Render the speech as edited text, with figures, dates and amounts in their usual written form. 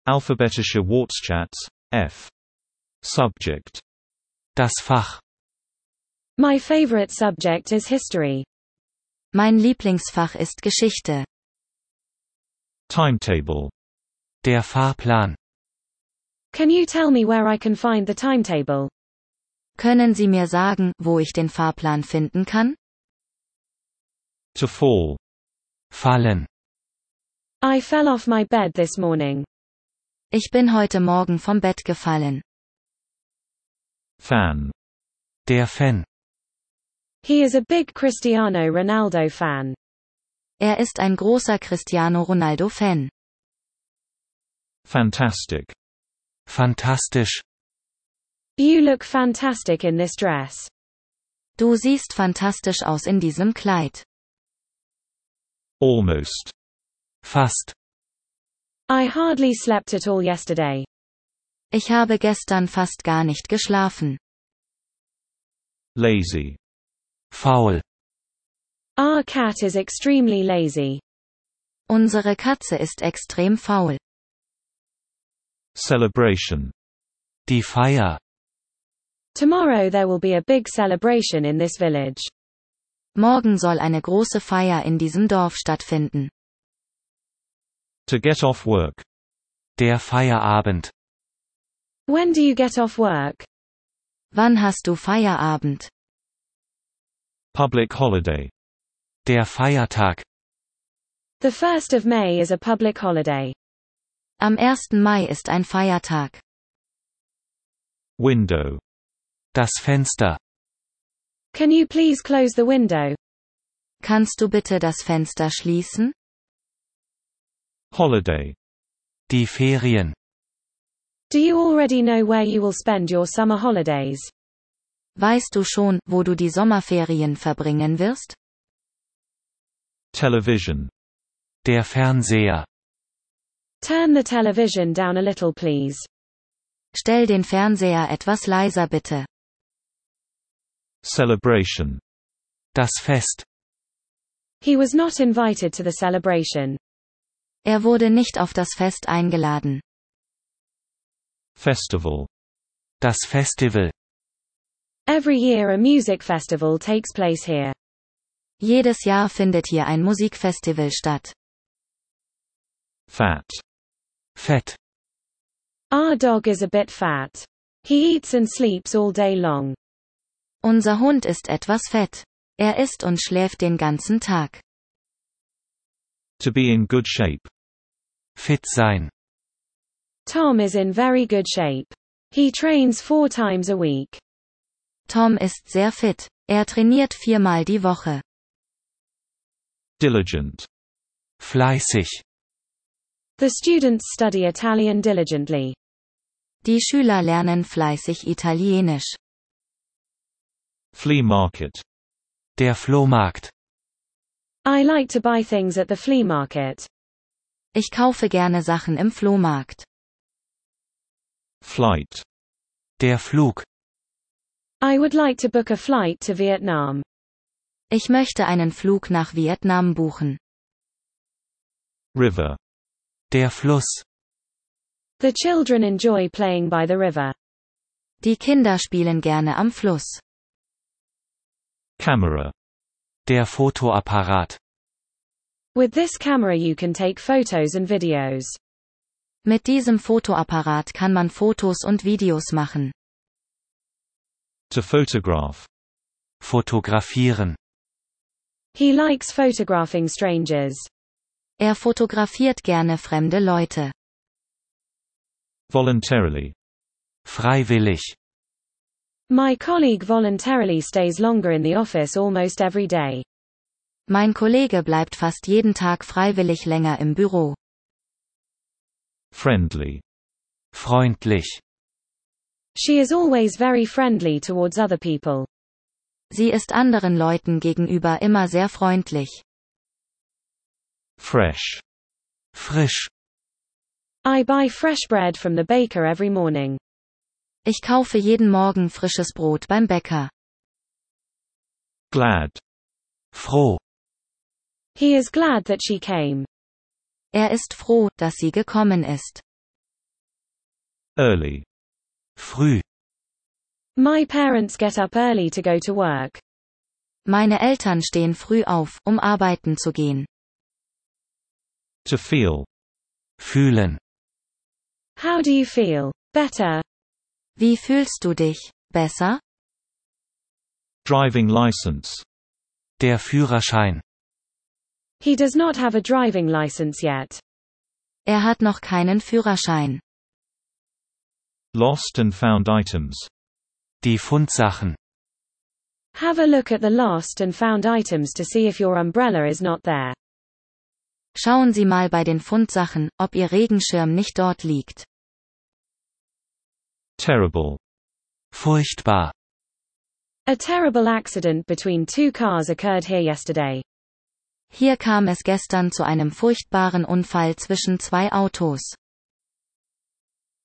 Alphabetische Wortschatz, F. Subject. Das Fach. My favorite subject is history. Mein Lieblingsfach ist Geschichte. Timetable. Der Fahrplan. Can you tell me where I can find the timetable? Können Sie mir sagen, wo ich den Fahrplan finden kann? To fall. Fallen. I fell off my bed this morning. Ich bin heute Morgen vom Bett gefallen. Fan. Der Fan. He is a big Cristiano Ronaldo fan. Er ist ein großer Cristiano Ronaldo-Fan. Fantastic. Fantastisch. You look fantastic in this dress. Du siehst fantastisch aus in diesem Kleid. Almost. Fast. I hardly slept at all yesterday. Ich habe gestern fast gar nicht geschlafen. Lazy. Faul. Our cat is extremely lazy. Unsere Katze ist extrem faul. Celebration. Die Feier. Tomorrow there will be a big celebration in this village. Morgen soll eine große Feier in diesem Dorf stattfinden. To get off work. Der Feierabend. When do you get off work? Wann hast du Feierabend? Public holiday. Der Feiertag. The 1st of May is a public holiday. Am 1. Mai ist ein Feiertag. Window. Das Fenster. Can you please close the window? Kannst du bitte das Fenster schließen? Holiday. Die Ferien. Do you already know where you will spend your summer holidays? Weißt du schon, wo du die Sommerferien verbringen wirst? Television. Der Fernseher. Turn the television down a little please. Stell den Fernseher etwas leiser bitte. Celebration. Das Fest. He was not invited to the celebration. Er wurde nicht auf das Fest eingeladen. Festival. Das Festival. Every year a music festival takes place here. Jedes Jahr findet hier ein Musikfestival statt. Fat. Fett. Our dog is a bit fat. He eats and sleeps all day long. Unser Hund ist etwas fett. Er isst und schläft den ganzen Tag. To be in good shape. Fit sein. Tom is in very good shape. He trains 4 times a week. Tom ist sehr fit. Er trainiert 4-mal die Woche. Diligent. Fleißig. The students study Italian diligently. Die Schüler lernen fleißig Italienisch. Flea market. Der Flohmarkt. I like to buy things at the flea market. Ich kaufe gerne Sachen im Flohmarkt. Flight. Der Flug. I would like to book a flight to Vietnam. Ich möchte einen Flug nach Vietnam buchen. River. Der Fluss. The children enjoy playing by the river. Die Kinder spielen gerne am Fluss. Camera. Der Fotoapparat. With this camera you can take photos and videos. Mit diesem Fotoapparat kann man Fotos und Videos machen. To photograph. Fotografieren. He likes photographing strangers. Er fotografiert gerne fremde Leute. Voluntarily. Freiwillig. My colleague voluntarily stays longer in the office almost every day. Mein Kollege bleibt fast jeden Tag freiwillig länger im Büro. Friendly. Freundlich. She is always very friendly towards other people. Sie ist anderen Leuten gegenüber immer sehr freundlich. Fresh. Frisch. I buy fresh bread from the baker every morning. Ich kaufe jeden Morgen frisches Brot beim Bäcker. Glad. Froh. He is glad that she came. Er ist froh, dass sie gekommen ist. Early. Früh. My parents get up early to go to work. Meine Eltern stehen früh auf, um arbeiten zu gehen. To feel. Fühlen. How do you feel? Better. Wie fühlst du dich? Besser? Driving license. Der Führerschein. He does not have a driving license yet. Er hat noch keinen Führerschein. Lost and found items. Die Fundsachen. Have a look at the lost and found items to see if your umbrella is not there. Schauen Sie mal bei den Fundsachen, ob Ihr Regenschirm nicht dort liegt. Terrible. Furchtbar. A terrible accident between two cars occurred here yesterday. Hier kam es gestern zu einem furchtbaren Unfall zwischen zwei Autos.